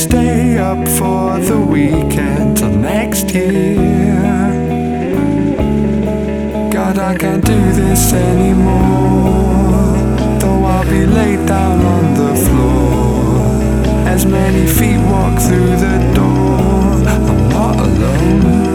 stay up for the weekend till next year. God, I can't do this anymore, though I'll be laid down on the floor as many feet walk through the door. I'm not alone.